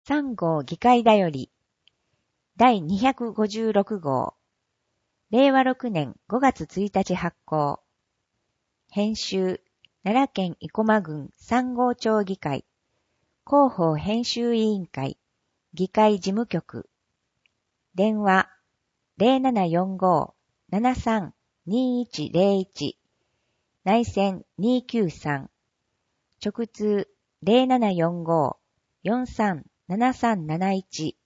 3号議会だより第256号令和6年5月1日発行編集奈良県生駒郡三郷町議会広報編集委員会議会事務局電話 0745-73-2101 内線293直通 0745-437371